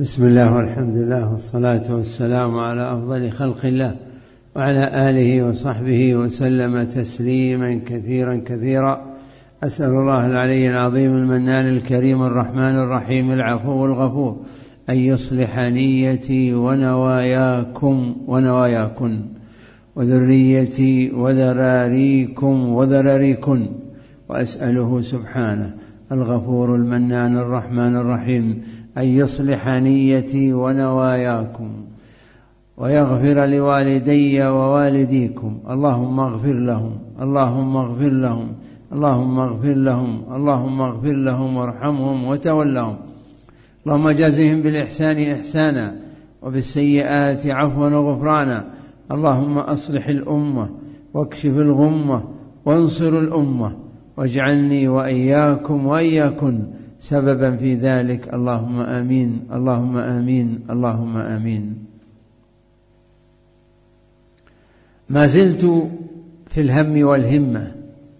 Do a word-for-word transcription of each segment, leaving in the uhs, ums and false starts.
بسم الله والحمد لله والصلاة والسلام على أفضل خلق الله وعلى آله وصحبه وسلم تسليما كثيرا كثيرا. أسأل الله العلي العظيم المنان الكريم الرحمن الرحيم العفو الغفور أن يصلح نيتي ونواياكم ونواياكن وذريتي وذراريكم وذراريكن، وأسأله سبحانه الغفور المنان الرحمن الرحيم أن يصلح نيتي ونواياكم ويغفر لوالدي ووالديكم. اللهم اغفر لهم اللهم اغفر لهم اللهم اغفر لهم اللهم اغفر لهم وارحمهم وتولهم. اللهم جازهم بالإحسان إحسانا وبالسيئات عفوا وغفرانا. اللهم أصلح الأمة واكشف الغمة وانصر الأمة واجعلني وإياكم وإياكن سببا في ذلك. اللهم آمين اللهم آمين اللهم آمين. ما زلت في الهم والهمة،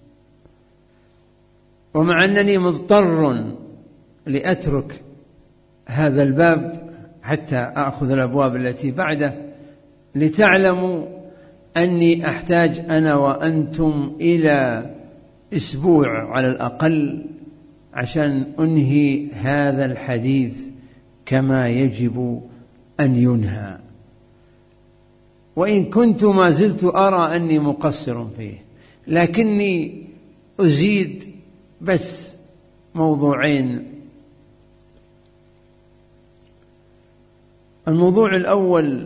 ومع أنني مضطر لأترك هذا الباب حتى أخذ الأبواب التي بعده، لتعلموا أني أحتاج أنا وأنتم إلى أسبوع على الأقل عشان أنهي هذا الحديث كما يجب أن ينهى، وإن كنت ما زلت أرى أني مقصر فيه، لكني أزيد بس موضوعين. الموضوع الأول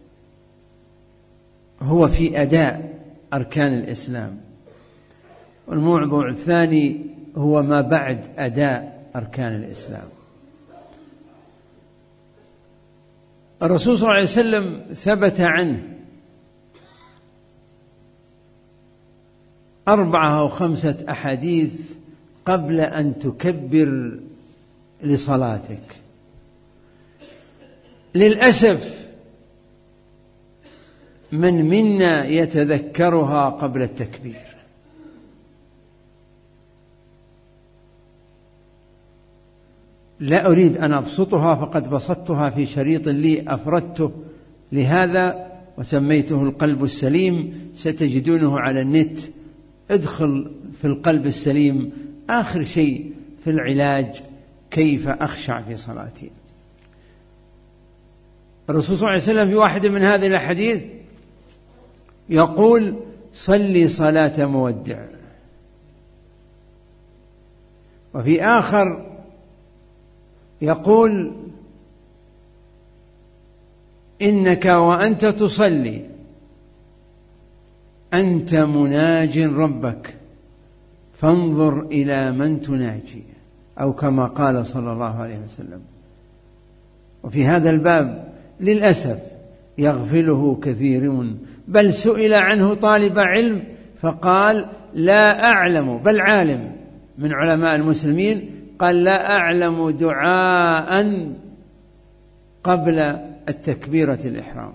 هو في أداء أركان الإسلام، والموضوع الثاني هو ما بعد أداء أركان الإسلام. الرسول صلى الله عليه وسلم ثبت عنه أربعة أو خمسة أحاديث قبل أن تكبر لصلاتك. للأسف من منا يتذكرها قبل التكبير، لا أريد أن أبسطها، فقد بسطتها في شريط لي أفردته لهذا وسميته القلب السليم، ستجدونه على النت. ادخل في القلب السليم، آخر شيء في العلاج كيف أخشع في صلاتي. الرسول صلى الله عليه وسلم في واحد من هذه الأحاديث يقول: صلي صلاة مودع. وفي آخر يقول: إنك وأنت تصلي أنت مناج ربك فانظر إلى من تناجي، أو كما قال صلى الله عليه وسلم. وفي هذا الباب للأسف يغفله كثيرون، بل سئل عنه طالب علم فقال: لا أعلم، بل عالم من علماء المسلمين قال: لا أعلم دعاء قبل التكبيرة الإحرام.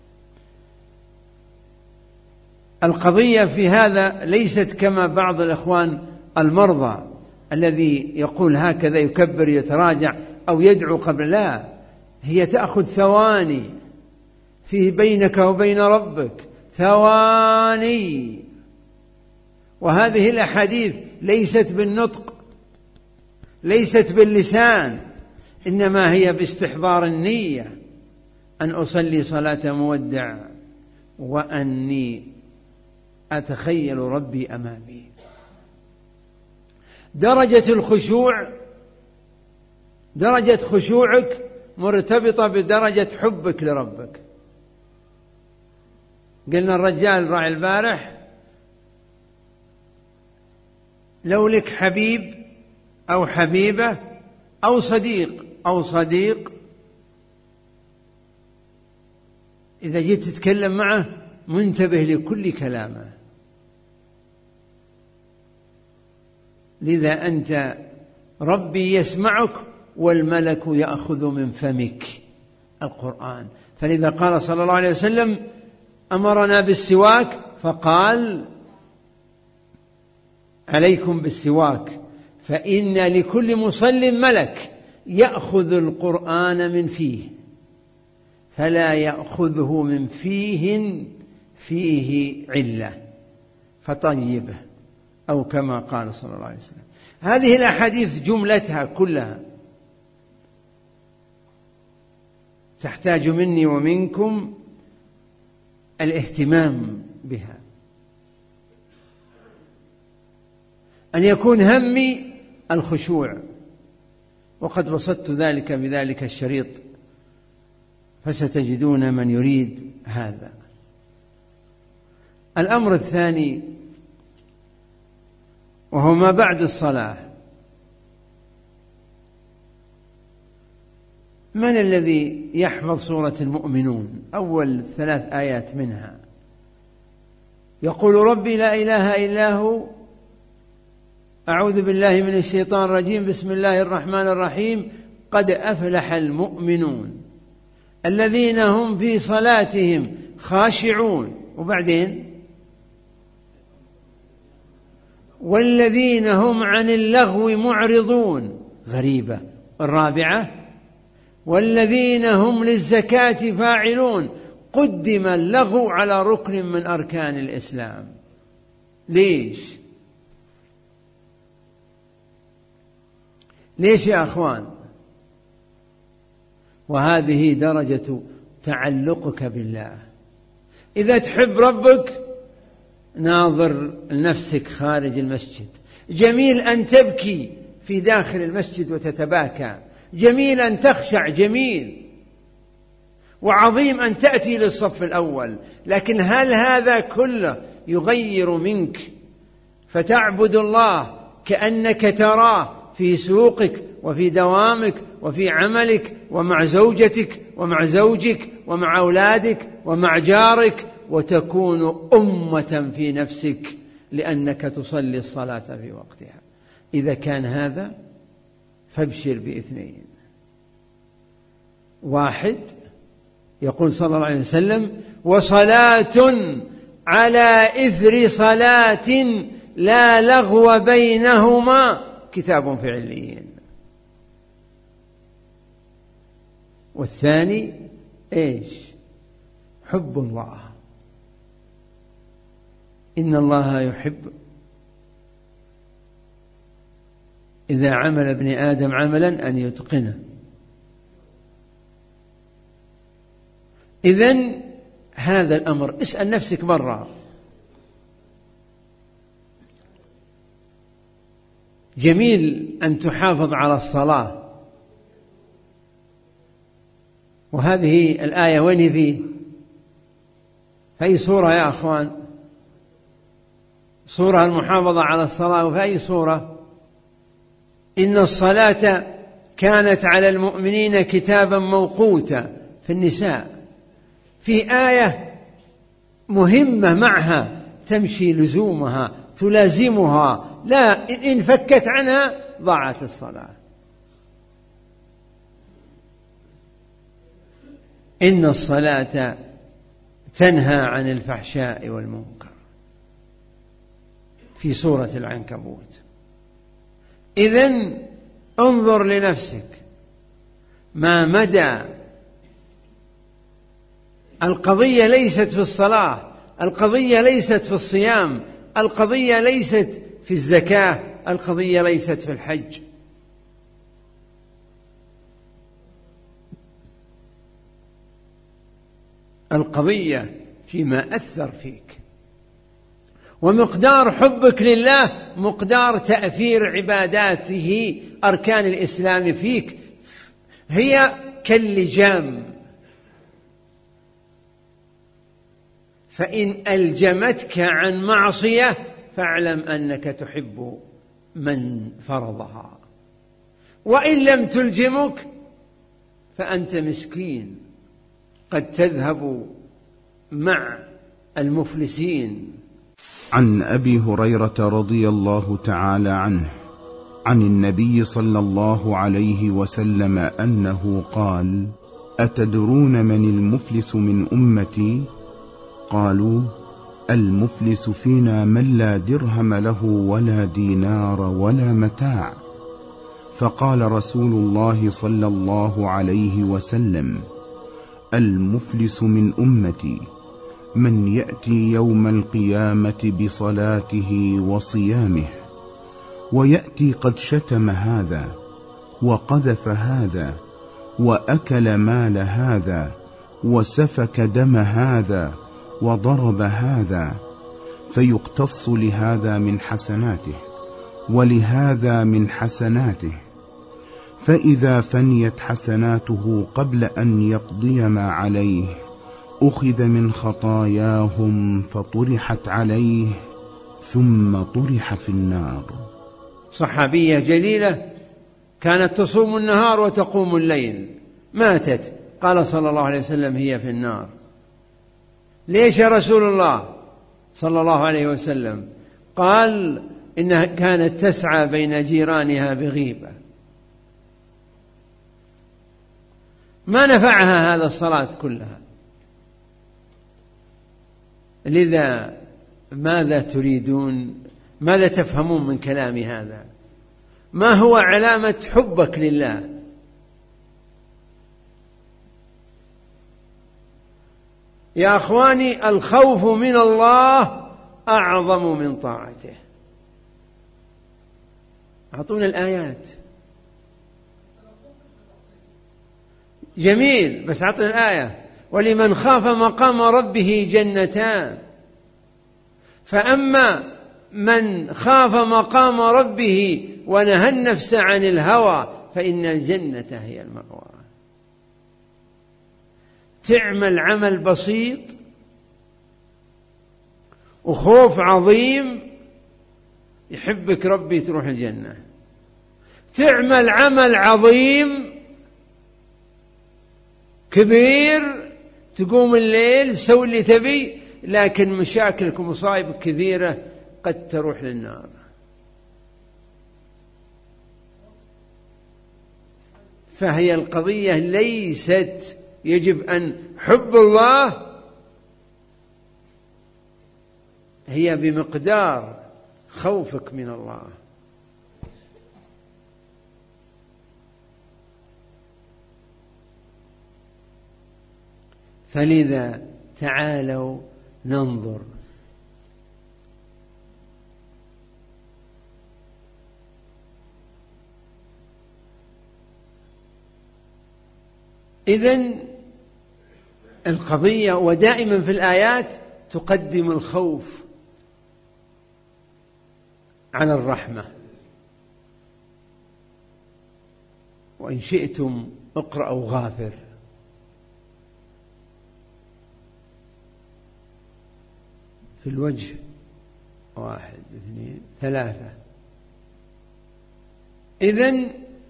القضية في هذا ليست كما بعض الإخوان المرضى الذي يقول هكذا يكبر يتراجع أو يدعو قبل، لا، هي تأخذ ثواني فيه بينك وبين ربك، ثواني. وهذه الأحاديث ليست بالنطق، ليست باللسان، إنما هي باستحضار النية، أن أصلي صلاة مودع وأني أتخيل ربي أمامي. درجة الخشوع، درجة خشوعك مرتبطة بدرجة حبك لربك. قلنا الرجال راعي البارح: لو لك حبيب أو حبيبة أو صديق أو صديق، إذا جيت تتكلم معه منتبه لكل كلامه، لذا أنت ربي يسمعك والملك يأخذ من فمك القرآن. فلذا قال صلى الله عليه وسلم: أمرنا بالسواك، فقال: عليكم بالسواك فإن لكل مصل ملك يأخذ القرآن من فيه فلا يأخذه من فيه فيه علة فطيبه، أو كما قال صلى الله عليه وسلم. هذه الأحاديث جملتها كلها تحتاج مني ومنكم الاهتمام بها، أن يكون همي الخشوع، وقد بسطت ذلك بذلك الشريط فستجدون من يريد هذا. الأمر الثاني وهو ما بعد الصلاة. من الذي يحفظ سورة المؤمنون أول ثلاث آيات منها؟ يقول ربي لا إله إلا هو، أعوذ بالله من الشيطان الرجيم، بسم الله الرحمن الرحيم، قد أفلح المؤمنون الذين هم في صلاتهم خاشعون، وبعدين والذين هم عن اللغو معرضون، غريبة. الرابعة والذين هم للزكاة فاعلون. قدم اللغو على ركن من أركان الإسلام. ليش؟ ليش يا أخوان؟ وهذه درجة تعلقك بالله. إذا تحب ربك ناظر لنفسك خارج المسجد. جميل أن تبكي في داخل المسجد وتتباكى، جميل أن تخشع، جميل وعظيم أن تأتي للصف الأول، لكن هل هذا كله يغير منك فتعبد الله كأنك تراه في سوقك وفي دوامك وفي عملك ومع زوجتك ومع زوجك ومع أولادك ومع جارك، وتكون أمة في نفسك لأنك تصلي الصلاة في وقتها؟ إذا كان هذا فابشر باثنين. واحد، يقول صلى الله عليه وسلم: وصلاة على إثر صلاة لا لغو بينهما كتاب في عليين. والثاني إيش؟ حب الله. إن الله يحب إذا عمل ابن آدم عملا أن يتقنه. إذن هذا الأمر اسأل نفسك مرة، جميل أن تحافظ على الصلاة، وهذه الآية وين فيه؟ في أي سورة يا أخوان؟ سورة المحافظة على الصلاة، وفي أي سورة؟ إن الصلاة كانت على المؤمنين كتابا موقوتا، في النساء. في آية مهمة معها تمشي لزومها تلازمها، لا إن فكت عنها ضاعت الصلاة. إن الصلاة تنهى عن الفحشاء والمنكر، في سورة العنكبوت. إذن انظر لنفسك ما مدى. القضية ليست في الصلاة، القضية ليست في الصيام، القضية ليست في الزكاة، القضية ليست في الحج. القضية فيما أثر فيك، ومقدار حبك لله مقدار تأثير عباداته أركان الإسلام فيك. هي كاللجام، فإن ألجمتك عن معصية فاعلم أنك تحب من فرضها، وإن لم تلجمك فأنت مسكين قد تذهب مع المفلسين. عن أبي هريرة رضي الله تعالى عنه عن النبي صلى الله عليه وسلم أنه قال: أتدرون من المفلس من أمتي؟ قالوا: المفلس فينا من لا درهم له ولا دينار ولا متاع. فقال رسول الله صلى الله عليه وسلم: المفلس من أمتي من يأتي يوم القيامة بصلاته وصيامه، ويأتي قد شتم هذا وقذف هذا وأكل مال هذا وسفك دم هذا وضرب هذا، فيقتص لهذا من حسناته ولهذا من حسناته، فإذا فنيت حسناته قبل أن يقضي ما عليه أخذ من خطاياهم فطرحت عليه ثم طرح في النار. صحابية جليلة كانت تصوم النهار وتقوم الليل، ماتت، قال صلى الله عليه وسلم: هي في النار. ليش يا رسول الله صلى الله عليه وسلم؟ قال: إنها كانت تسعى بين جيرانها بغيبة، ما نفعها هذا الصلاة كلها. لذا ماذا تريدون؟ ماذا تفهمون من كلام هذا؟ ما هو علامة حبك لله؟ يا أخواني، الخوف من الله أعظم من طاعته. أعطونا الآيات. جميل، بس أعطنا الآية: ولمن خاف مقام ربه جنتان، فأما من خاف مقام ربه ونهى النفس عن الهوى فإن الجنة هي المأوى. تعمل عمل بسيط وخوف عظيم، يحبك ربي تروح الجنة. تعمل عمل عظيم كبير، تقوم الليل، تسوي اللي تبي، لكن مشاكلك ومصايبك كثيرة، قد تروح للنار. فهي القضية ليست يجب أن حب الله هي بمقدار خوفك من الله. فلذا تعالوا ننظر إذن القضية، ودائما في الآيات تقدم الخوف على الرحمة. وإن شئتم اقرأوا غافر. في الوجه واحد اثنين ثلاثة. إذن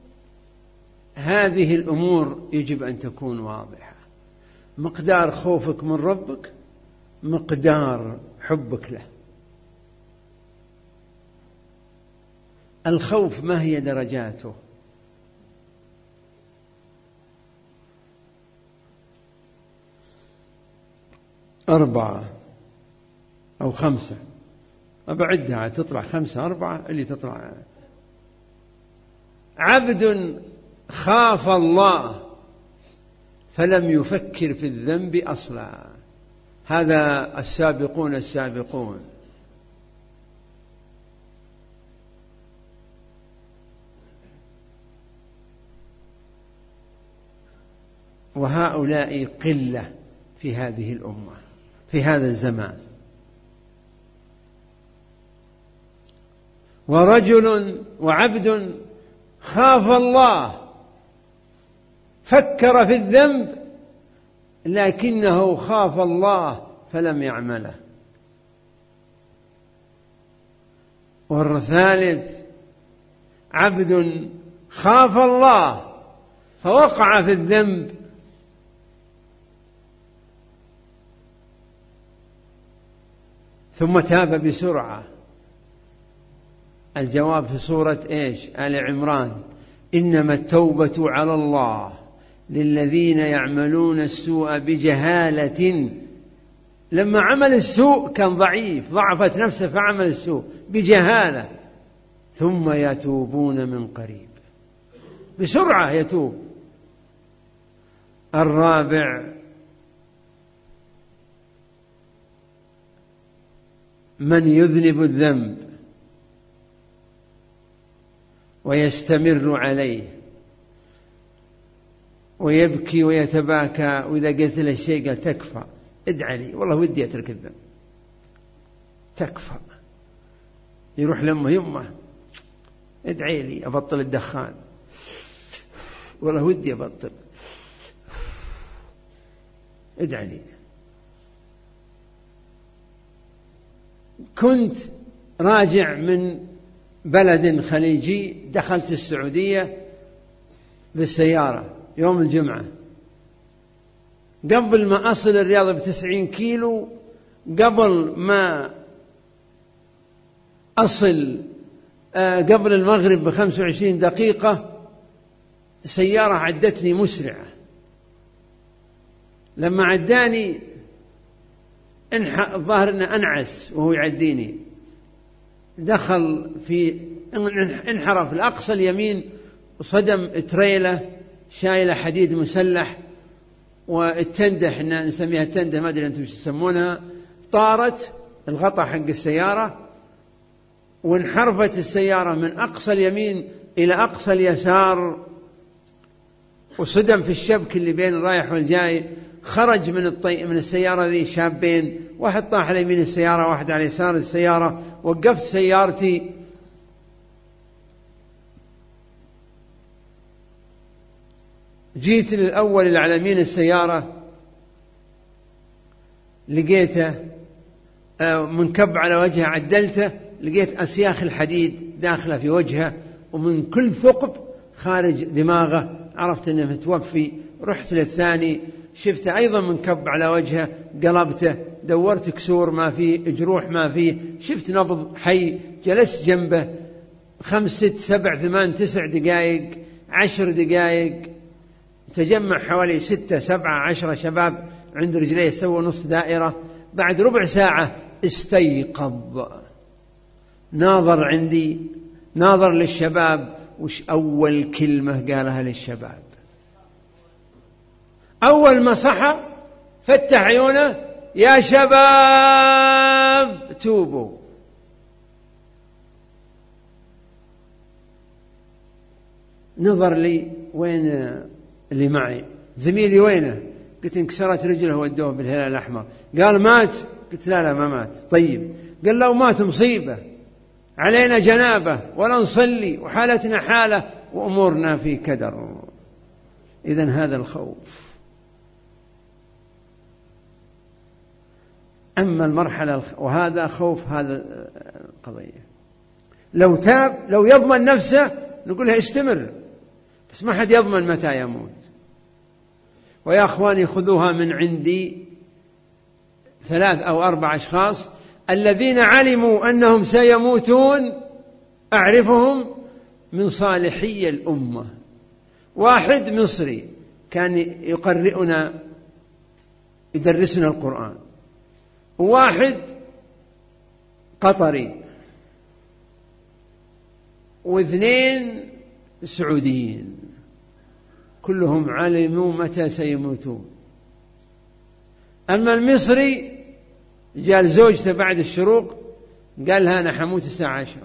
هذه الأمور يجب أن تكون واضحة. مقدار خوفك من ربك مقدار حبك له. الخوف ما هي درجاته؟ أربعة أو خمسة، أبعدها تطلع خمسة أربعة اللي تطلع. عبد خاف الله فلم يفكر في الذنب أصلا، هذا السابقون السابقون. وهؤلاء قلة في هذه الأمة في هذا الزمان. ورجل وعبد خاف الله فكر في الذنب لكنه خاف الله فلم يعمله. والثالث عبد خاف الله فوقع في الذنب ثم تاب بسرعة. الجواب في سورة إيش؟ آل عمران: إنما التوبة على الله للذين يعملون السوء بجهالة. لما عمل السوء كان ضعيف، ضعفت نفسه فعمل السوء بجهالة، ثم يتوبون من قريب. بسرعة يتوب. الرابع من يذنب الذنب ويستمر عليه ويبكي ويتباكى، وإذا قلت له الشيء قال تكفى، ادعى لي والله ودي أترك الذنب، تكفى. يروح لأمه يمه ادعي لي أبطل الدخان، والله ودي أبطل، ادعي لي. كنت راجع من بلد خليجي، دخلت السعودية بالسيارة يوم الجمعة، قبل ما أصل الرياض بتسعين كيلو، قبل ما أصل قبل المغرب بخمس وعشرين دقيقة سيارة عدتني مسرعة. لما عداني الظاهر أنه أنعس وهو يعديني، دخل في انحرف الأقصى اليمين وصدم تريلة شايلة حديد مسلح، والتندة احنا نسميها التندة، ما أدري أنتم تسمونها، طارت الغطاء حق السيارة، وانحرفت السيارة من أقصى اليمين إلى أقصى اليسار، وصدم في الشبك اللي بين الرايح والجاي. خرج من الطي... من السيارة ذي شابين، واحد طاح على يمين السيارة واحد على يسار السيارة. وقفت سيارتي، جيت للأول اللي على يمين السيارة، لقيته منكب على وجهه، عدلته لقيت أسياخ الحديد داخلة في وجهه، ومن كل ثقب خارج دماغه، عرفت أنه متوفي. رحت للثاني، شفته أيضا منكب على وجهه، قلبته، دورت كسور ما فيه، جروح ما فيه، شفت نبض حي، جلست جنبه خمس ست سبع ثمان تسع دقائق عشر دقائق، تجمع حوالي ستة سبعة عشرة شباب عند رجليه، سووا نص دائرة. بعد ربع ساعة استيقظ، ناظر عندي، ناظر للشباب، وش أول كلمة قالها للشباب؟ أول ما صحى فتح عيونه، يا شباب توبوا. نظر لي، وين اللي معي؟ زميلي وينه؟ قلت انكسرت رجله ودوه بالهلال الأحمر. قال مات؟ قلت لا لا ما مات. طيب. قال لو مات مصيبة، علينا جنابه ولا نصلي، وحالتنا حالة، وأمورنا في كدر. إذن هذا الخوف. أما المرحلة، وهذا خوف هذا القضية. لو تاب، لو يضمن نفسه نقول له استمر، بس ما حد يضمن متى يموت. ويا أخواني خذوها من عندي، ثلاث أو أربع أشخاص الذين علموا أنهم سيموتون، أعرفهم من صالحي الأمة. واحد مصري كان يقرئنا يدرسنا القرآن، وواحد قطري، واثنين سعوديين، كلهم علموا متى سيموتون. أما المصري جاء زوجته بعد الشروق قال لها أنا حموت الساعة عشرة،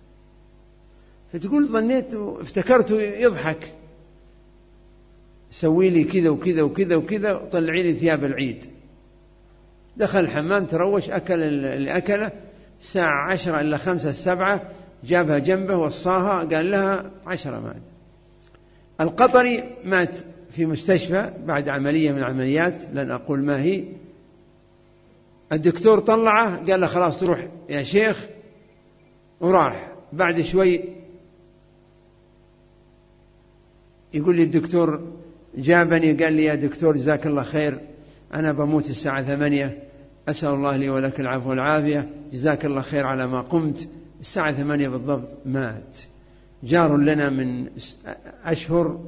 فتقول ظنيت افتكرته يضحك، سوي لي كذا وكذا وكذا وكذا وطلعي لي ثياب العيد. دخل الحمام، تروش، أكل اللي أكله، الساعة عشرة إلا خمسة السبعة جابها جنبه وصاها، قال لها عشرة مات. القطري مات في مستشفى بعد عملية من العمليات، لن أقول ما هي. الدكتور طلعه قال له خلاص تروح يا شيخ، وراح. بعد شوي يقول لي الدكتور جابني قال لي يا دكتور جزاك الله خير، أنا بموت الساعة ثمانية، أسأل الله لي ولك العفو والعافية، جزاك الله خير على ما قمت. الساعة ثمانية بالضبط مات. جار لنا من أشهر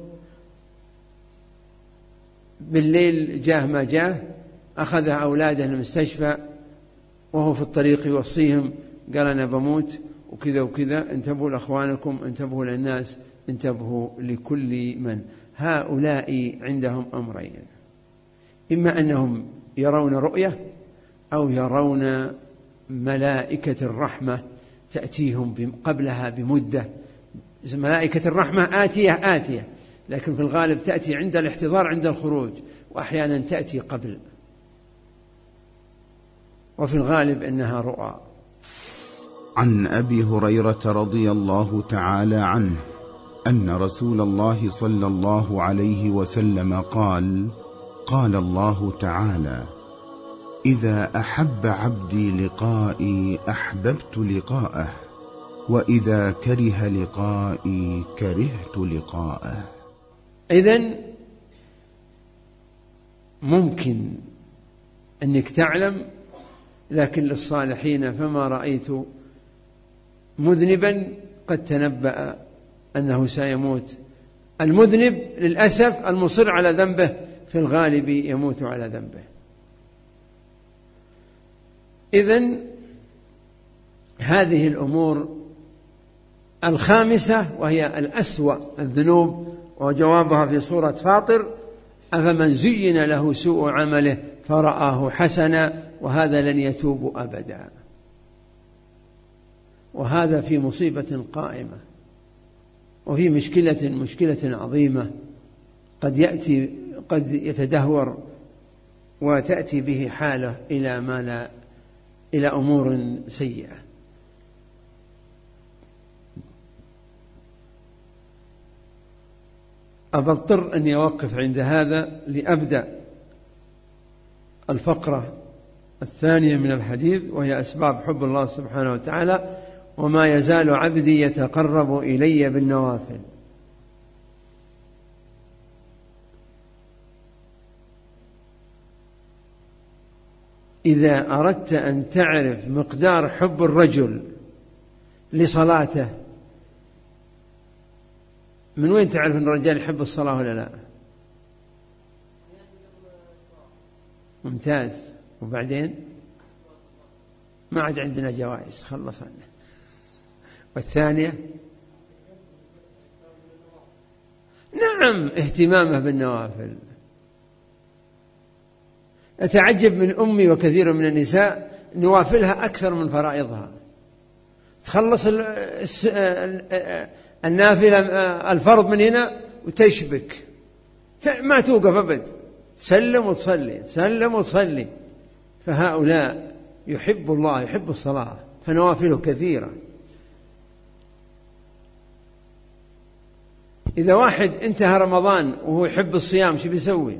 بالليل جاه ما جاه، أخذ أولاده المستشفى، وهو في الطريق يوصيهم، قال أنا بموت وكذا وكذا، انتبهوا لأخوانكم، انتبهوا للناس، انتبهوا لكل من. هؤلاء عندهم أمرين: إما أنهم يرون رؤية أو يرون ملائكة الرحمة تأتيهم قبلها بمدة. ملائكة الرحمة آتية آتية، لكن في الغالب تأتي عند الاحتضار عند الخروج، وأحيانا تأتي قبل، وفي الغالب إنها رؤى. عن أبي هريرة رضي الله تعالى عنه أن رسول الله صلى الله عليه وسلم قال: قال الله تعالى: إذا أحب عبدي لقائي أحببت لقاءه، وإذا كره لقائي كرهت لقاءه. إذن ممكن أنك تعلم، لكن للصالحين فما رأيت مذنبا قد تنبأ أنه سيموت. المذنب للأسف المصر على ذنبه في الغالب يموت على ذنبه. إذن هذه الأمور الخامسة وهي الأسوأ الذنوب، وجوابها في سورة فاطر: أفمن زين له سوء عمله فرآه حسنا وهذا لن يتوب أبدا. وهذا في مصيبة قائمة، وفي مشكلة مشكلة عظيمة، قد يأتي قد يتدهور وتأتي به حالة إلى ما لا إلى أمور سيئة. أضطر أن يوقف عند هذا لأبدأ الفقرة الثانية من الحديث، وهي أسباب حب الله سبحانه وتعالى: وما يزال عبدي يتقرب إلي بالنوافل. إذا أردت أن تعرف مقدار حب الرجل لصلاته، من وين تعرف أن الرجال يحب الصلاة ولا لا؟ ممتاز. وبعدين ما عاد عندنا جوائز، خلصنا. والثانية نعم اهتمامه بالنوافل. أتعجب من أمي وكثير من النساء نوافلها أكثر من فرائضها. تخلص النافلة الفرض من هنا وتشبك، ما توقف أبد، سلم وتصلي سلم وتصلي. فهؤلاء يحب الله، يحب الصلاة، فنوافله كثيرة. إذا واحد انتهى رمضان وهو يحب الصيام شو بيسوي؟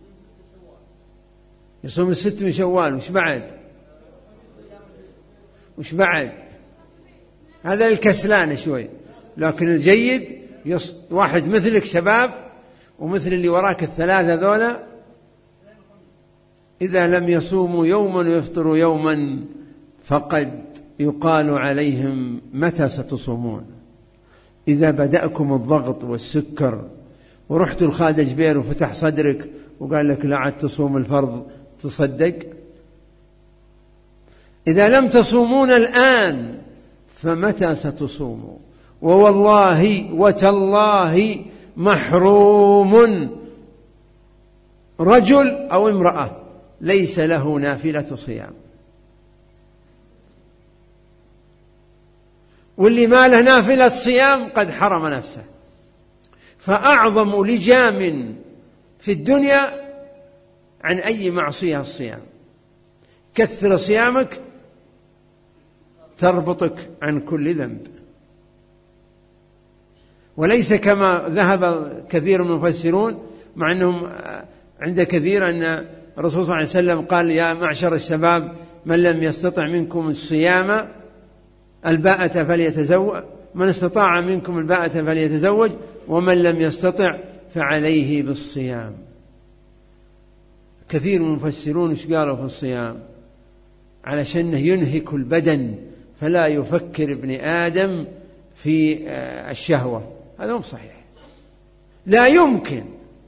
يصوم الست من شوال. وش بعد؟ وش بعد؟ هذا الكسلان شوي. لكن الجيد يص... واحد مثلك شباب ومثل اللي وراك الثلاثة ذولا، إذا لم يصوموا يوما ويفطروا يوما فقد يقال عليهم متى ستصومون. إذا بدأكم الضغط والسكر ورحت الخالد جبير وفتح صدرك وقال لك لا عاد تصوم الفرض، تصدق؟ إذا لم تصومون الآن فمتى ستصوموا؟ ووالله وتالله محروم رجل أو امرأة ليس له نافلة صيام. واللي ما له نافلة صيام قد حرم نفسه. فأعظم لجام في الدنيا عن أي معصية الصيام. كثر صيامك تربطك عن كل ذنب. وليس كما ذهب كثير من المفسرون، مع أنهم عند كثير أن الرسول صلى الله عليه وسلم قال: يا معشر الشباب من لم يستطع منكم الصيام الباءة فليتزوج، من استطاع منكم الباءة فليتزوج، ومن لم يستطع فعليه بالصيام. كثير من المفسرون ايش قالوا في الصيام؟ علشان ينهك البدن فلا يفكر ابن آدم في الشهوة. هذا مو صحيح، لا يمكن.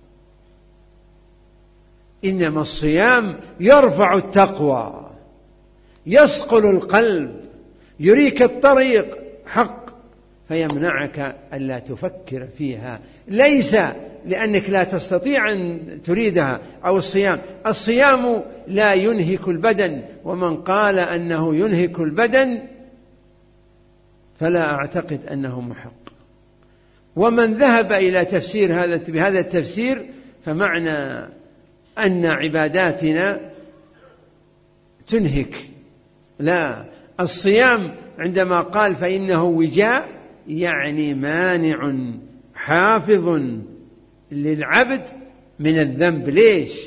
إنما الصيام يرفع التقوى، يصقل القلب، يريك الطريق حق، فيمنعك ألا تفكر فيها، ليس لأنك لا تستطيع أن تريدها. أو الصيام، الصيام لا ينهك البدن، ومن قال أنه ينهك البدن فلا أعتقد أنه محق. ومن ذهب إلى تفسير هذا بهذا التفسير فمعنى أن عباداتنا تنهك. لا، الصيام عندما قال فإنه وجاء يعني مانع حافظ للعبد من الذنب. ليش؟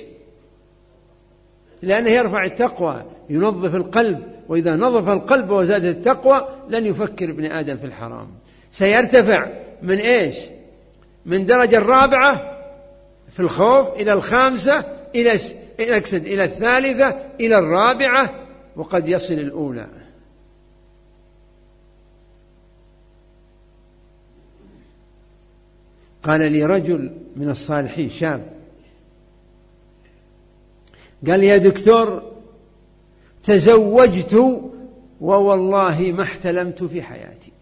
لأنه يرفع التقوى، ينظف القلب، وإذا نظف القلب وزادت التقوى لن يفكر ابن آدم في الحرام. سيرتفع من إيش؟ من درجة الرابعة في الخوف إلى الخامسة، إلى أقصد إلى الثالثة، إلى الرابعة، وقد يصل الأولى. قال لي رجل من الصالحين شاب، قال يا دكتور تزوجت ووالله ما احتلمت في حياتي.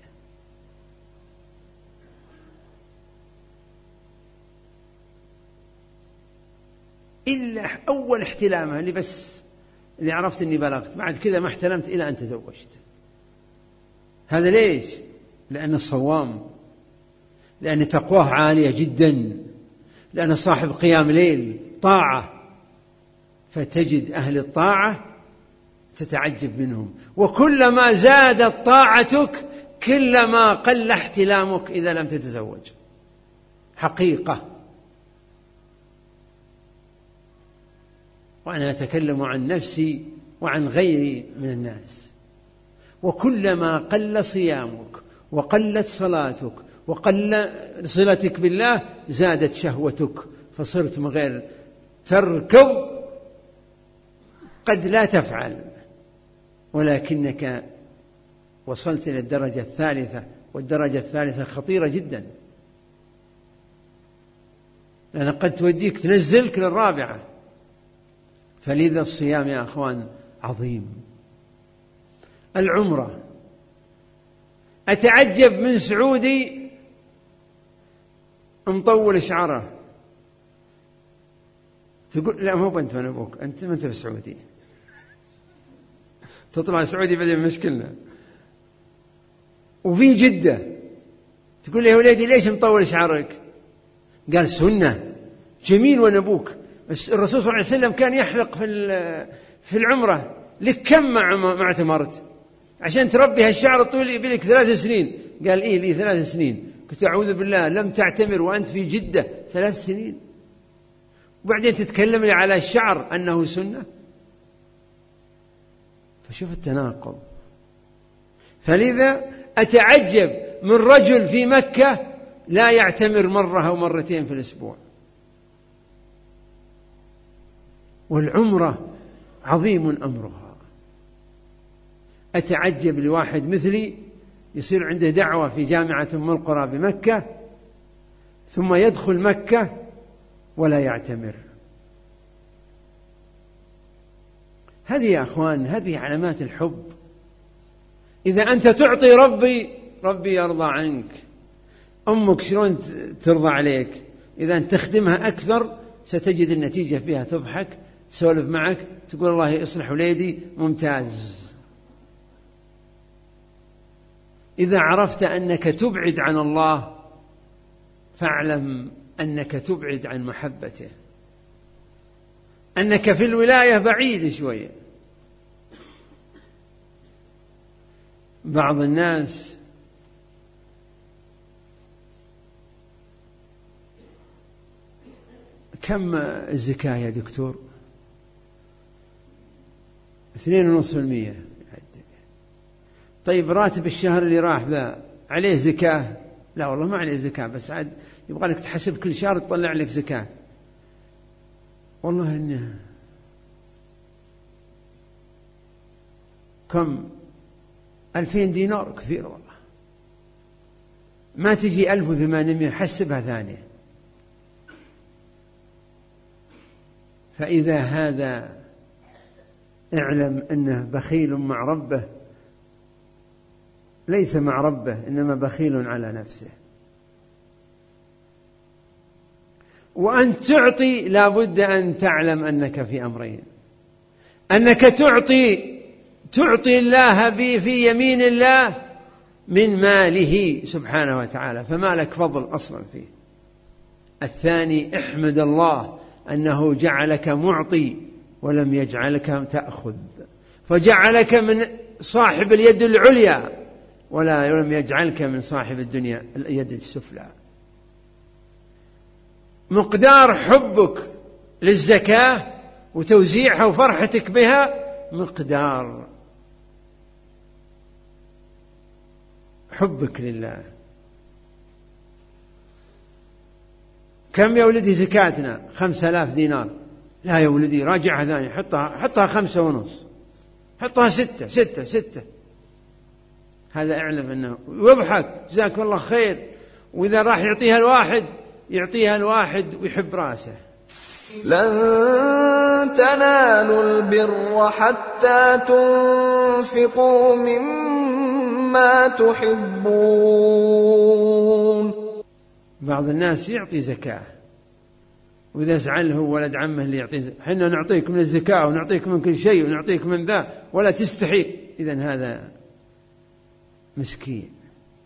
إلا أول احتلامه اللي بس اللي عرفت أني بلغت، بعد كذا ما احتلمت إلى أن تزوجت. هذا ليش؟ لأن الصوام، لأن تقواه عالية جدا، لأن صاحب قيام ليل طاعة، فتجد أهل الطاعة تتعجب منهم. وكلما زادت طاعتك كلما قل احتلامك إذا لم تتزوج. حقيقة. وأنا أتكلم عن نفسي وعن غيري من الناس. وكلما قل صيامك وقلت صلاتك وقل صلتك بالله زادت شهوتك، فصرت من غير تركض قد لا تفعل، ولكنك وصلت إلى الدرجة الثالثة، والدرجة الثالثة خطيرة جدا، لأن قد توديك تنزلك للرابعة. فلذا الصيام يا أخوان عظيم. العمرة، أتعجب من سعودي مطول شعره، تقول لا مو بنت أنا أبوك، أنت ما أنت بالسعودي، تطلع سعودي بعدين مشكلنا. وفي جدة تقول لي يا ولدي ليش مطول شعرك؟ قال سنة جميل وأنا أبوك. الرسول صلى الله عليه وسلم كان يحلق في في العمرة. لك كم ما ما اعتمرت عشان تربي هالشعر الطويل؟ يبي لك ثلاث سنين. قال إيه لي ثلاث سنين. قلت أعوذ بالله، لم تعتمر وأنت في جدة ثلاث سنين، وبعدين تتكلم لي على الشعر أنه سنة؟ فشوف التناقض. فلذا أتعجب من رجل في مكة لا يعتمر مرة أو مرتين في الأسبوع. والعمرة عظيم أمرها. أتعجب لواحد مثلي يصير عنده دعوة في جامعة أم القرى بمكة، ثم يدخل مكة ولا يعتمر. هذه يا أخوان هذه علامات الحب. إذا أنت تعطي ربي ربي يرضى عنك. أمك شلون ترضى عليك؟ إذا أنت تخدمها أكثر ستجد النتيجة فيها، تضحك، تسولف معك، تقول الله يصلح وليدي ممتاز. إذا عرفت أنك تبعد عن الله فاعلم أنك تبعد عن محبته، أنك في الولاية بعيد شوية. بعض الناس كم الزكاة يا دكتور؟ اثنين ونصف المية. طيب راتب الشهر اللي راح ذا عليه زكاة؟ لا والله ما عليه زكاة، بس عاد يبغى لك تحسب كل شهر تطلع لك زكاة. والله إنه كم ألفين دينار كثير والله، ما تجي ألف وثمانمائة، حسبها ثانية. فإذا هذا اعلم أنه بخيل مع ربه ليس مع ربه، إنما بخيل على نفسه. وأن تعطي لا بد أن تعلم أنك في أمرين: أنك تعطي تعطي الله في يمين الله من ماله سبحانه وتعالى، فما لك فضل أصلا فيه. الثاني: احمد الله أنه جعلك معطي ولم يجعلك تأخذ، فجعلك من صاحب اليد العليا ولا لم يجعلك من صاحب الدنيا اليد السفلى. مقدار حبك للزكاة وتوزيعها وفرحتك بها مقدار حبك لله. كم يا ولدي زكاتنا؟ خمسة آلاف دينار. لا يا ولدي، راجعها ثاني، حطها حطها خمسة ونص، حطها ستة ستة ستة. هذا اعلم أنه يضحك، جزاك الله خير. وإذا راح يعطيها الواحد يعطيها الواحد ويحب راسه. لن تنالوا البر حتى تنفقوا مما تحبون. بعض الناس يعطي زكاة وإذا زعله ولد عمه اللي يعطي زكاة، حنا نعطيك من الزكاة ونعطيك من كل شيء ونعطيك من ذا ولا تستحي، إذن هذا مسكين.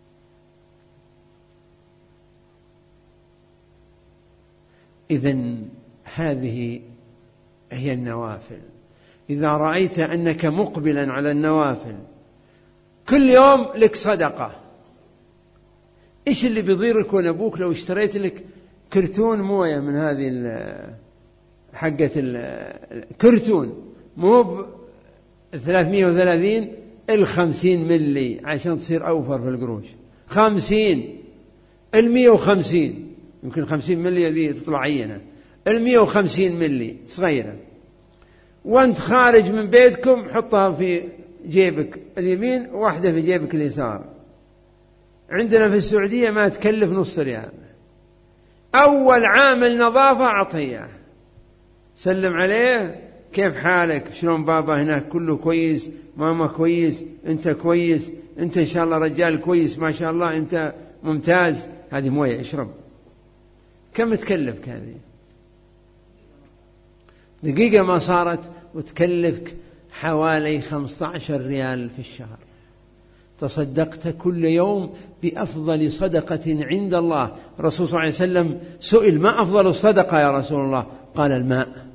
إذن هذه هي النوافل. إذا رأيت أنك مقبلا على النوافل كل يوم لك صدقة، إيش اللي بيضيرك وأن أبوك لو اشتريت لك كرتون موية من هذه حقة الكرتون، مو ثلاثمائة وثلاثين الخمسين ملي عشان تصير أوفر في القروش، خمسين المية وخمسين، يمكن خمسين ملي ذي تطلع عينة، المية وخمسين ملي صغيرة، وانت خارج من بيتكم حطها في جيبك اليمين وواحدة في جيبك اليسار. عندنا في السعودية ما تكلف نص ريال. أول عامل نظافة أعطيه، سلم عليه، كيف حالك، شلون بابا هناك، كله كويس، ماما كويس، أنت كويس، أنت إن شاء الله رجال كويس ما شاء الله، أنت ممتاز، هذه موية اشرب. كم تكلفك هذه؟ دقيقة ما صارت، وتكلفك حوالي خمسة عشر ريال في الشهر. تصدقت كل يوم بأفضل صدقة عند الله. الرسول صلى الله عليه وسلم سئل: ما أفضل الصدقة يا رسول الله؟ قال: الماء.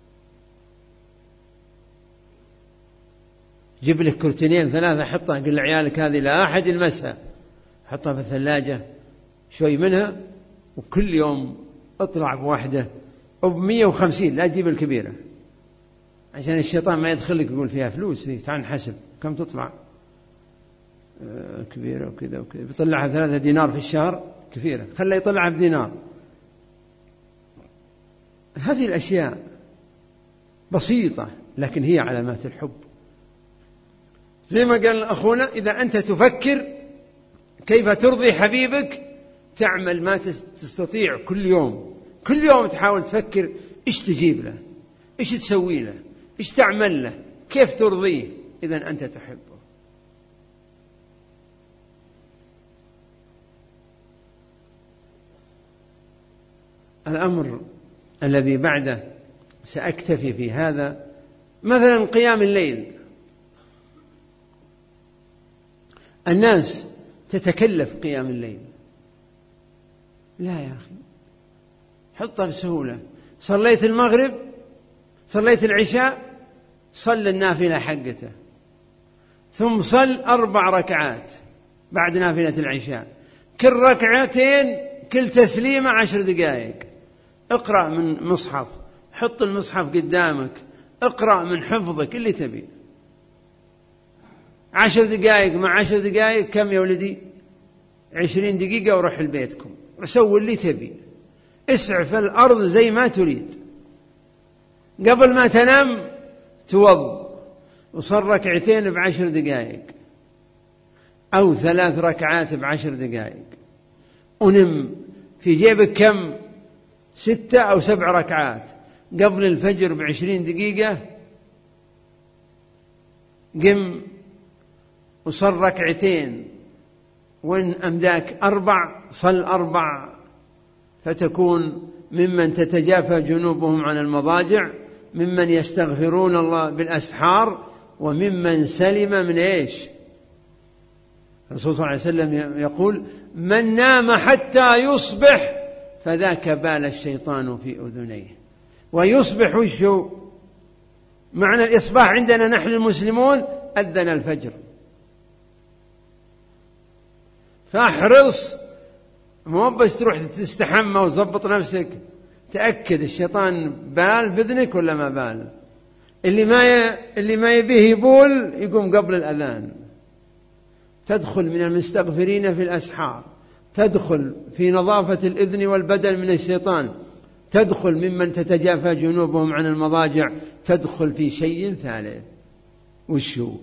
جيب لك كرتونين ثلاثة حطها، قل لعيالك هذه لا أحد يلمسها، حطها في الثلاجة شوي منها، وكل يوم اطلع بواحدة أو بمية وخمسين، لا تجيب الكبيرة عشان الشيطان ما يدخلك يقول فيها فلوس، تعال نحسب كم تطلع آه كبيرة وكذا وكذا، بيطلعها ثلاثة دينار في الشهر كثيرة، خليه يطلعها بدينار. هذه الأشياء بسيطة لكن هي علامات الحب. زي ما قال أخونا: إذا أنت تفكر كيف ترضي حبيبك تعمل ما تستطيع كل يوم، كل يوم تحاول تفكر إيش تجيب له، إيش تسوي له، إيش تعمل له، كيف ترضيه، إذن أنت تحبه. الأمر الذي بعده سأكتفي في هذا، مثلا قيام الليل. الناس تتكلف قيام الليل، لا يا أخي، حطها بسهولة. صليت المغرب، صليت العشاء، صل النافلة حقته، ثم صل أربع ركعات بعد نافلة العشاء، كل ركعتين كل تسليمة عشر دقائق. اقرأ من مصحف، حط المصحف قدامك، اقرأ من حفظك اللي تبي. عشر دقائق مع عشر دقائق كم يا ولدي؟ عشرين دقيقة، وروح لبيتكم سوي اللي تبي، اسعف الأرض زي ما تريد. قبل ما تنام توض وصل ركعتين بعشر دقائق أو ثلاث ركعات بعشر دقائق، ونم. في جيبك كم؟ ستة أو سبع ركعات. قبل الفجر بعشرين دقيقة قم وصل ركعتين وإن أمداك أربع صل أربع، فتكون ممن تتجافى جنوبهم عن المضاجع، ممن يستغفرون الله بالأسحار، وممن سلم من إيش؟ الرسول صلى الله عليه وسلم يقول: من نام حتى يصبح فذاك بال الشيطان في أذنيه. ويصبح وشو معنى الإصباح عندنا نحن المسلمون؟ أذن الفجر. فاحرص، مو بس تروح تستحمى وتضبط نفسك، تأكد الشيطان بال بإذنك ولا ما بال. اللي ما ي... اللي ما يبيه يبول يقوم قبل الأذان. تدخل من المستغفرين في الأسحار، تدخل في نظافة الإذن والبدن من الشيطان، تدخل ممن تتجافى جنوبهم عن المضاجع، تدخل في شيء ثالث. وش هو؟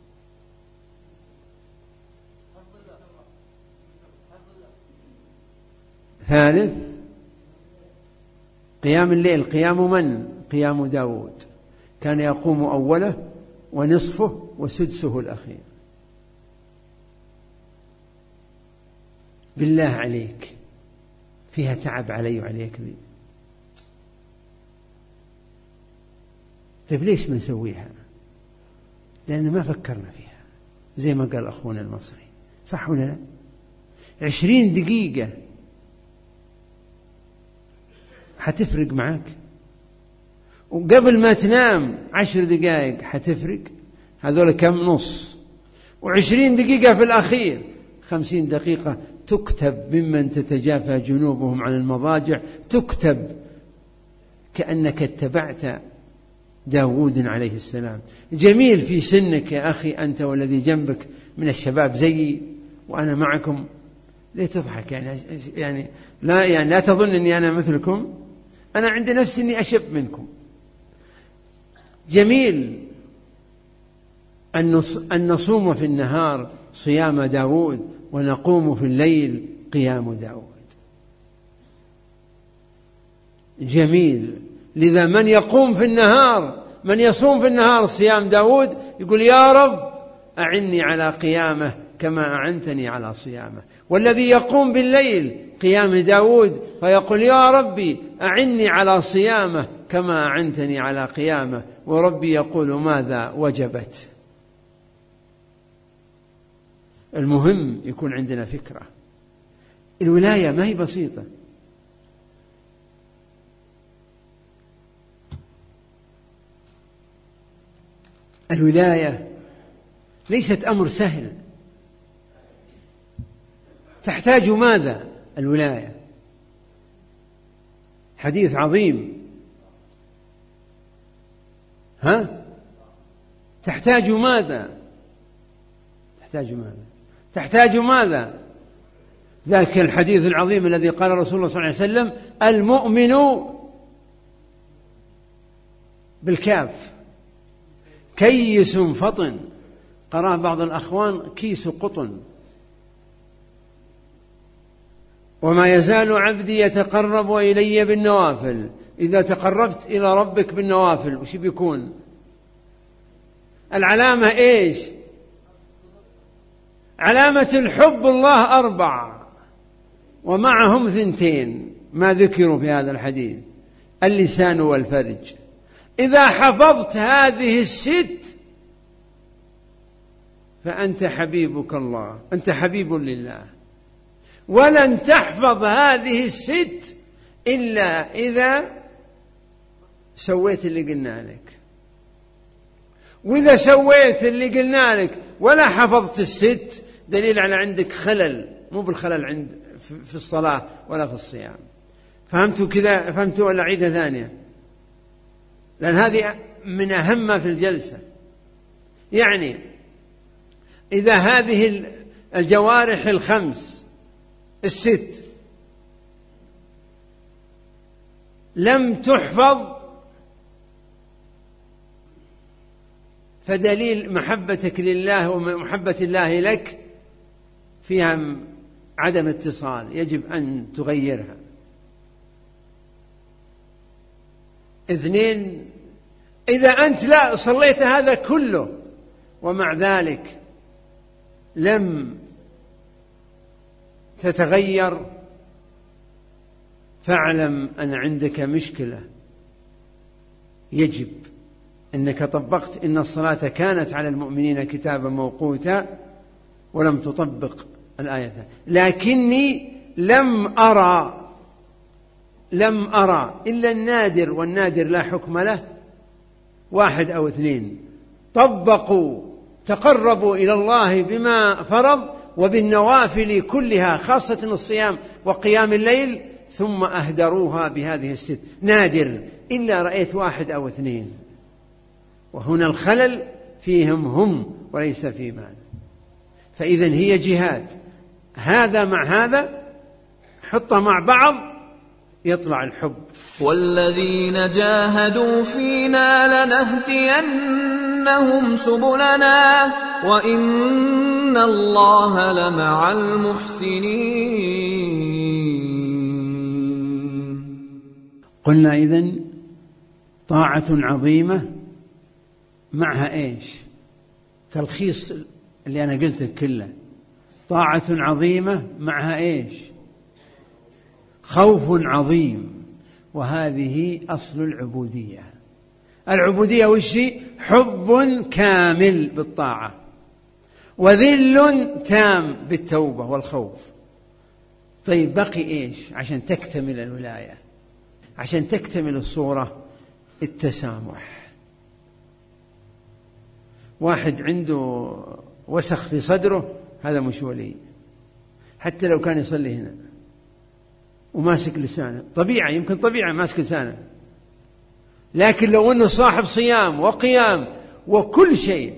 ثالث قيام الليل. قيام من؟ قيام داود، كان يقوم أوله ونصفه وسدسه الأخير. بالله عليك، فيها تعب علي وعليك بي. طيب ليش ما نسويها؟ لأن ما فكرنا فيها، زي ما قال أخونا المصري، صح ولا لا؟ عشرين دقيقة حتفرق معك، وقبل ما تنام عشر دقائق حتفرق. هذول كم؟ نص. وعشرين دقيقة في الأخير، خمسين دقيقة تكتب ممن تتجافى جنوبهم عن المضاجع، تكتب كأنك اتبعت داود عليه السلام. جميل في سنك يا أخي أنت والذي جنبك من الشباب زيي وأنا معكم. ليه تضحك؟ يعني, يعني لا يعني لا تظن أني أنا مثلكم، أنا عندي نفسي أني أشب منكم. جميل أن نصوم في النهار صيام داود، ونقوم في الليل قيام داود. جميل. لذا من يقوم في النهار، من يصوم في النهار صيام داود، يقول: يا رب أعني على قيامه كما أعنتني على صيامه. والذي يقوم بالليل قيام داود فيقول: يا ربي أعني على صيامه كما أعنتني على قيامه. وربي يقول: ماذا وجبت. المهم يكون عندنا فكرة. الولاية ما هي بسيطة. الولاية ليست أمر سهل. تحتاج ماذا الولاية؟ حديث عظيم. ها؟ تحتاج ماذا؟ تحتاج ماذا؟ تحتاج ماذا؟ ذاك الحديث العظيم الذي قال رسول الله صلى الله عليه وسلم: المؤمن بالكاف كيس فطن. قرأ بعض الأخوان كيس قطن. وما يزال عبدي يتقرب إلي بالنوافل. إذا تقربت إلى ربك بالنوافل وش بيكون العلامة؟ إيش علامة الحب؟ الله أربع ومعهم ثنتين ما ذكروا في هذا الحديث: اللسان والفرج. إذا حفظت هذه الست فأنت حبيبك الله، أنت حبيب لله. ولن تحفظ هذه الست إلا إذا سويت اللي قلنا لك. وإذا سويت اللي قلنا لك ولا حفظت الست، دليل على عندك خلل، مو بالخلل عند في الصلاة ولا في الصيام. فهمتوا كذا؟ فهمتوا ولا عيدة ثانية؟ لأن هذه من أهم ما في الجلسة. يعني إذا هذه الجوارح الخمس الست لم تحفظ، فدليل محبتك لله ومحبة الله لك فيها عدم اتصال، يجب أن تغيرها. اثنين، إذا أنت لا صليت هذا كله ومع ذلك لم تتغير فاعلم أن عندك مشكلة، يجب أنك طبقت إن الصلاة كانت على المؤمنين كتابا موقوتا ولم تطبق الآية. لكني لم أرى لم أرى إلا النادر، والنادر لا حكم له، واحد أو اثنين طبقوا تقربوا إلى الله بما فرض وبالنوافل كلها خاصة الصيام وقيام الليل ثم أهدروها بهذه الست. نادر إلا رأيت واحد أو اثنين، وهنا الخلل فيهم هم وليس في مال. فإذن هي جهاد، هذا مع هذا حطها مع بعض يطلع الحب. والذين جاهدوا فينا لنهدينهم سبلنا وإن الله لمع المحسنين. قلنا إذن طاعة عظيمة معها إيش؟ تلخيص اللي أنا قلته كله. طاعة عظيمة معها إيش؟ خوف عظيم، وهذه أصل العبودية. العبودية وشي؟ حب كامل بالطاعة، وذل تام بالتوبة والخوف. طيب بقي إيش عشان تكتمل الولاية، عشان تكتمل الصورة؟ التسامح. واحد عنده وسخ في صدره، هذا مش ولي، حتى لو كان يصلي هنا وماسك لسانه، طبيعة، يمكن طبيعة ماسك لسانه، لكن لو أنه صاحب صيام وقيام وكل شيء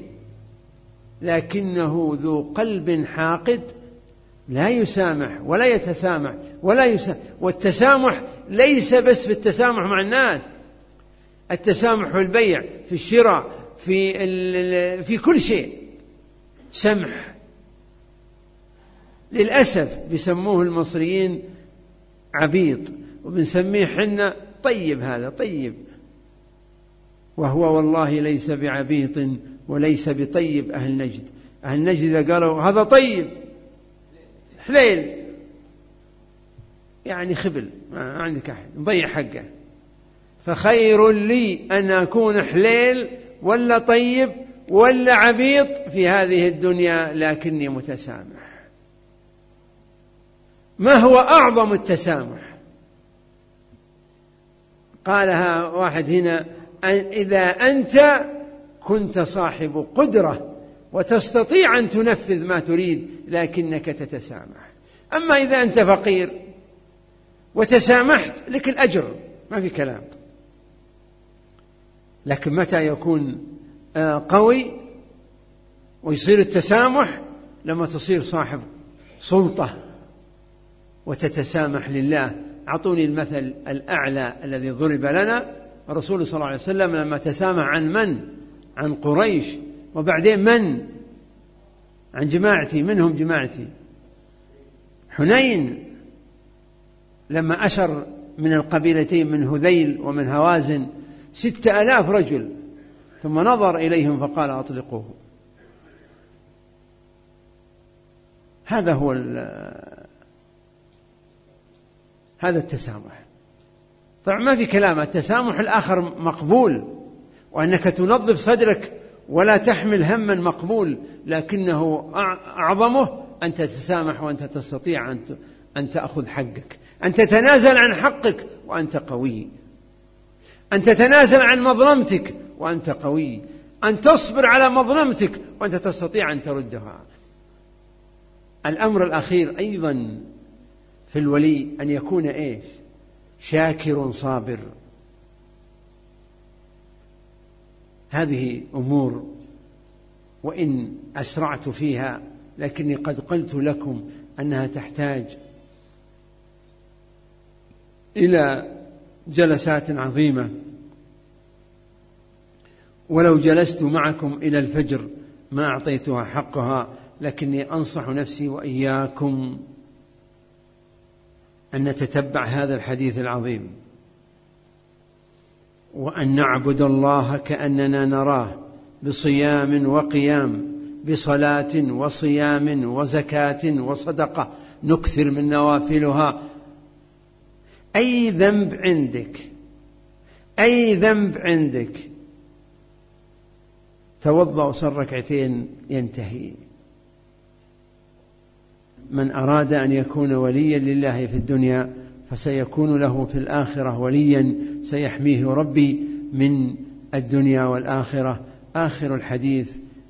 لكنه ذو قلب حاقد لا يسامح ولا يتسامح ولا يسامح. والتسامح ليس بس في التسامح مع الناس، التسامح في البيع، في الشراء، في في كل شيء سمح. للأسف بيسموه المصريين عبيط، وبنسميه حنا طيب، هذا طيب، وهو والله ليس بعبيط وليس بطيب. أهل نجد أهل نجد إذا قالوا هذا طيب حليل يعني خبل، ما عندك أحد، مضيع حقه. فخير لي أن أكون حليل ولا طيب ولا عبيط في هذه الدنيا لكني متسامح. ما هو أعظم التسامح؟ قالها واحد هنا: إذا أنت كنت صاحب قدرة وتستطيع أن تنفذ ما تريد لكنك تتسامح. أما إذا أنت فقير وتسامحت لك الأجر، ما في كلام. لكن متى يكون قوي ويصير التسامح؟ لما تصير صاحب سلطة وتتسامح لله. أعطوني المثل الأعلى الذي ضرب لنا الرسول صلى الله عليه وسلم لما تسامح عن من؟ عن قريش، وبعدين من؟ عن جماعتي. منهم جماعتي؟ حنين، لما أسر من القبيلتين من هذيل ومن هوازن ستة آلاف رجل، ثم نظر إليهم فقال: أطلقوه. هذا هو هذا التسامح. طبعا ما في كلام، التسامح الآخر مقبول، وأنك تنظف صدرك ولا تحمل هما مقبول، لكنه أعظمه أن تتسامح وأنت تستطيع أن تأخذ حقك، أن تتنازل عن حقك وأنت قوي، أن تتنازل عن مظلمتك وأنت قوي، أن تصبر على مظلمتك وأنت تستطيع أن تردها. الأمر الأخير أيضا في الولي أن يكون إيش؟ شاكر صابر. هذه أمور وإن أسرعت فيها لكني قد قلت لكم أنها تحتاج إلى جلسات عظيمة، ولو جلست معكم إلى الفجر ما أعطيتها حقها. لكني أنصح نفسي وإياكم أن نتتبع هذا الحديث العظيم، وأن نعبد الله كأننا نراه، بصيام وقيام، بصلاة وصيام وزكاة وصدقة نكثر من نوافلها. أي ذنب عندك أي ذنب عندك توضأ وصل ركعتين ينتهي. من أراد أن يكون وليا لله في الدنيا فسيكون له في الآخرة وليا سيحميه ربي من الدنيا والآخرة. آخر الحديث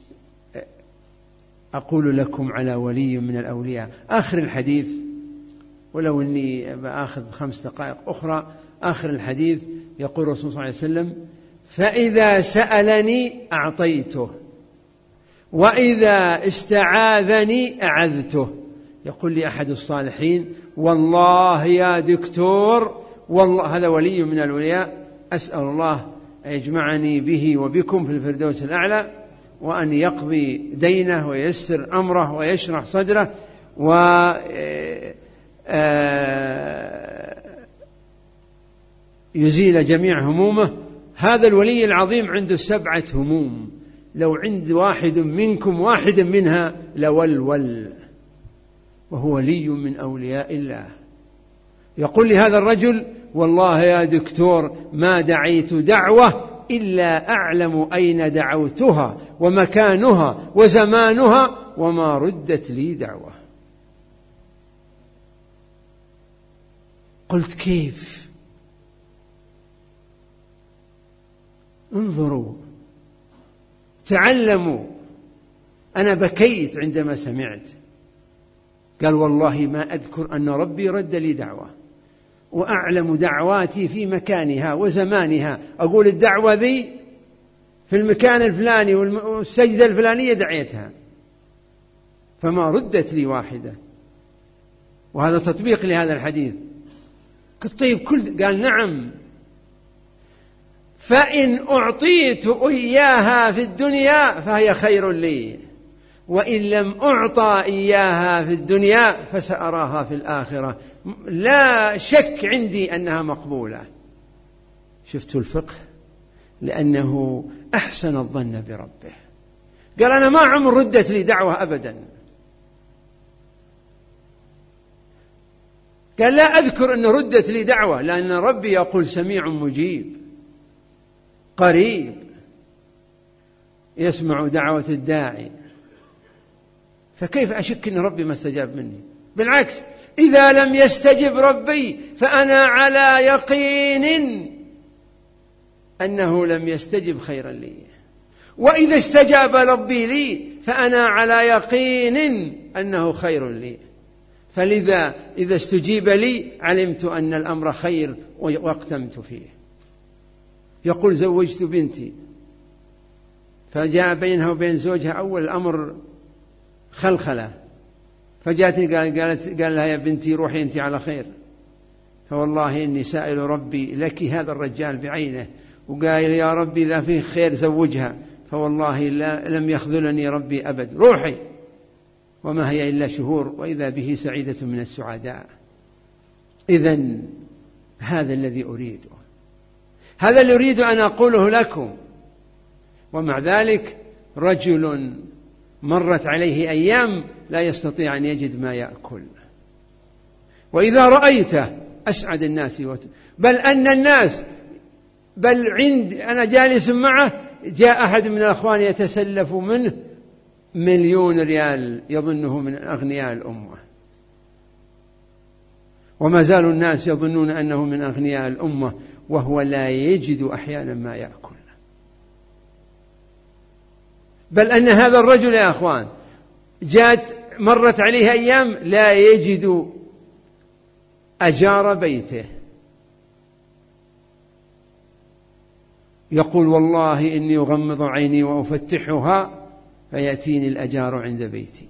أقول لكم على ولي من الأولياء. آخر الحديث، ولو أني بأخذ خمس دقائق أخرى، آخر الحديث يقول الرسول صلى الله عليه وسلم: فإذا سألني أعطيته وإذا استعاذني أعذته. يقول لي أحد الصالحين: والله يا دكتور، والله هذا ولي من الأولياء، أسأل الله أن يجمعني به وبكم في الفردوس الأعلى، وأن يقضي دينه وييسر أمره ويشرح صدره ويزيل جميع همومه. هذا الولي العظيم عنده سبعة هموم، لو عند واحد منكم واحد منها لولول، وهو ولي من أولياء الله. يقول لهذا الرجل: والله يا دكتور ما دعيت دعوة إلا أعلم أين دعوتها ومكانها وزمانها وما ردت لي دعوة. قلت: كيف؟ انظروا، تعلموا. أنا بكيت عندما سمعت. قال: والله ما أذكر أن ربي رد لي دعوة، وأعلم دعواتي في مكانها وزمانها. أقول الدعوة ذي في المكان الفلاني والسجدة الفلانية دعيتها، فما ردت لي واحدة. وهذا تطبيق لهذا الحديث. قلت: طيب كل؟ قال: نعم. فإن أعطيت إياها في الدنيا فهي خير لي، وإن لم أعطى إياها في الدنيا فسأراها في الآخرة، لا شك عندي أنها مقبولة. شفتوا الفقه؟ لأنه أحسن الظن بربه. قال: أنا ما عمر ردت لي دعوة أبدا. قال: لا أذكر أن ردت لي دعوة، لأن ربي يقول: سميع مجيب قريب يسمع دعوة الداعي. فكيف أشك أن ربي ما استجاب مني؟ بالعكس، إذا لم يستجب ربي فأنا على يقين أنه لم يستجب خيرا لي، وإذا استجاب ربي لي فأنا على يقين أنه خير لي. فلذا إذا استجيب لي علمت أن الأمر خير واقتمت فيه. يقول: زوجت بنتي، فجاء بينها وبين زوجها أول الأمر خلخلة، فجاءتني قالت قال لها: يا بنتي روحي أنت على خير، فوالله إني سائل ربي لك هذا الرجال بعينه، وقال: يا ربي إذا فيه خير زوجها، فوالله لا لم يخذلني ربي أبد، روحي. وما هي إلا شهور وإذا به سعيدة من السعداء. إذن هذا الذي أريده، هذا اللي أريد أن أقوله لكم. ومع ذلك رجل مرت عليه أيام لا يستطيع أن يجد ما يأكل، وإذا رأيته أسعد الناس، بل أن الناس بل عند أنا جالس معه جاء أحد من الأخوان يتسلف منه مليون ريال يظنه من أغنياء الأمة، وما زال الناس يظنون أنه من أغنياء الأمة وهو لا يجد أحيانا ما يأكل. بل أن هذا الرجل يا أخوان جاءت مرت عليه أيام لا يجد أجار بيته، يقول: والله إني أغمض عيني وأفتحها فيأتيني الأجار عند بيتي.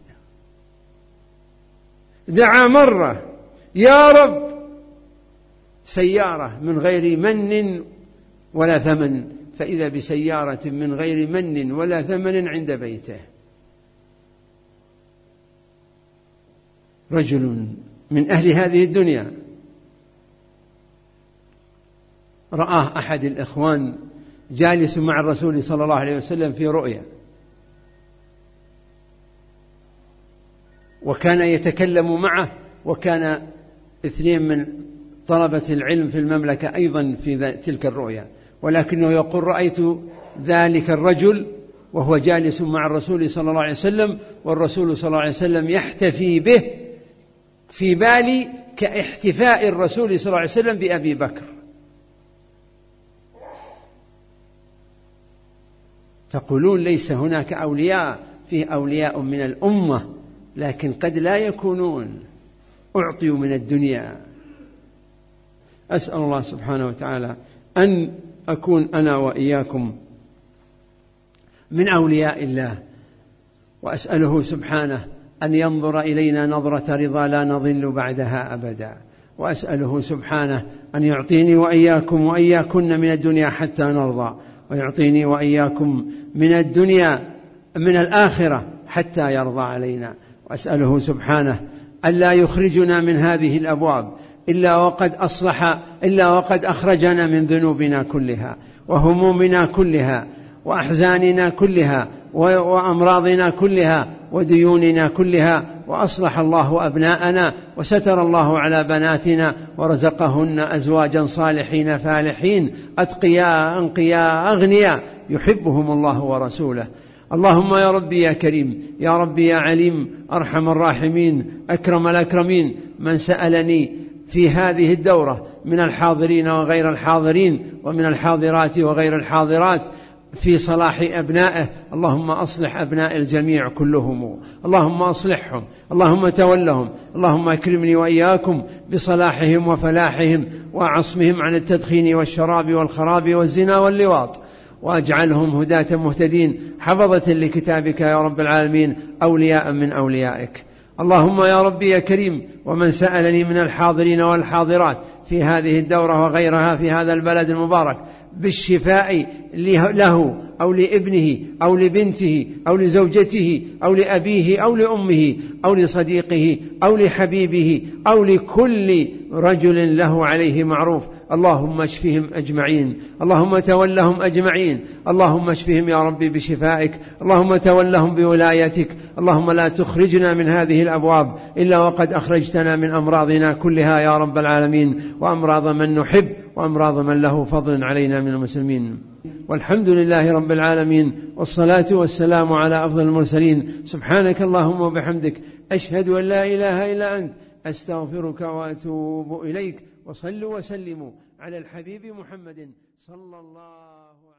دعا مرة: يا رب سيارة من غير من ولا ثمن، فإذا بسيارة من غير من ولا ثمن عند بيته. رجل من أهل هذه الدنيا رآه أحد الإخوان جالس مع الرسول صلى الله عليه وسلم في رؤيا، وكان يتكلم معه وكان اثنين من طلبة العلم في المملكة أيضا في تلك الرؤيا، ولكنه يقول رأيت ذلك الرجل وهو جالس مع الرسول صلى الله عليه وسلم، والرسول صلى الله عليه وسلم يحتفي به في بالي كاحتفاء الرسول صلى الله عليه وسلم بأبي بكر. تقولون ليس هناك أولياء، فيه أولياء من الأمة، لكن قد لا يكونون أعطيوا من الدنيا. أسأل الله سبحانه وتعالى أن أكون أنا وإياكم من أولياء الله، وأسأله سبحانه أن ينظر إلينا نظرة رضا لا نضل بعدها أبدا، وأسأله سبحانه أن يعطيني وإياكم وإياكن من الدنيا حتى نرضى، ويعطيني وإياكم من الدنيا من الآخرة حتى يرضى علينا، وأسأله سبحانه ألا يخرجنا من هذه الأبواب إلا وقد أصلح إلا وقد أخرجنا من ذنوبنا كلها وهمومنا كلها وأحزاننا كلها وأمراضنا كلها وديوننا كلها، وأصلح الله أبناءنا وستر الله على بناتنا ورزقهن أزواجا صالحين فالحين أتقياء أنقياء أغنياء يحبهم الله ورسوله. اللهم يا ربي يا كريم، يا ربي يا عليم، أرحم الراحمين، أكرم الأكرمين، من سألني في هذه الدورة من الحاضرين وغير الحاضرين ومن الحاضرات وغير الحاضرات في صلاح أبنائه، اللهم أصلح أبناء الجميع كلهم، اللهم أصلحهم، اللهم تولهم، اللهم أكرمني وإياكم بصلاحهم وفلاحهم وعصمهم عن التدخين والشراب والخراب والزنا واللواط، وأجعلهم هداة مهتدين حفظة لكتابك يا رب العالمين، أولياء من أوليائك. اللهم يا ربي يا كريم، ومن سألني من الحاضرين والحاضرات في هذه الدورة وغيرها في هذا البلد المبارك بالشفاء له أو لابنه أو لبنته أو لزوجته أو لأبيه أو لأمه أو لصديقه أو لحبيبه أو لكل رجل له عليه معروف، اللهم اشفهم أجمعين، اللهم تولهم أجمعين، اللهم اشفهم يا ربي بشفائك، اللهم تولهم بولايتك، اللهم لا تخرجنا من هذه الأبواب إلا وقد أخرجتنا من أمراضنا كلها يا رب العالمين، وأمراض من نحب وأمراض من له فضل علينا من المسلمين. والحمد لله رب العالمين، والصلاة والسلام على أفضل المرسلين. سبحانك اللهم وبحمدك، أشهد أن لا إله إلا أنت، أستغفرك وأتوب إليك. وصلوا وسلموا على الحبيب محمد صلى الله عليه وسلم.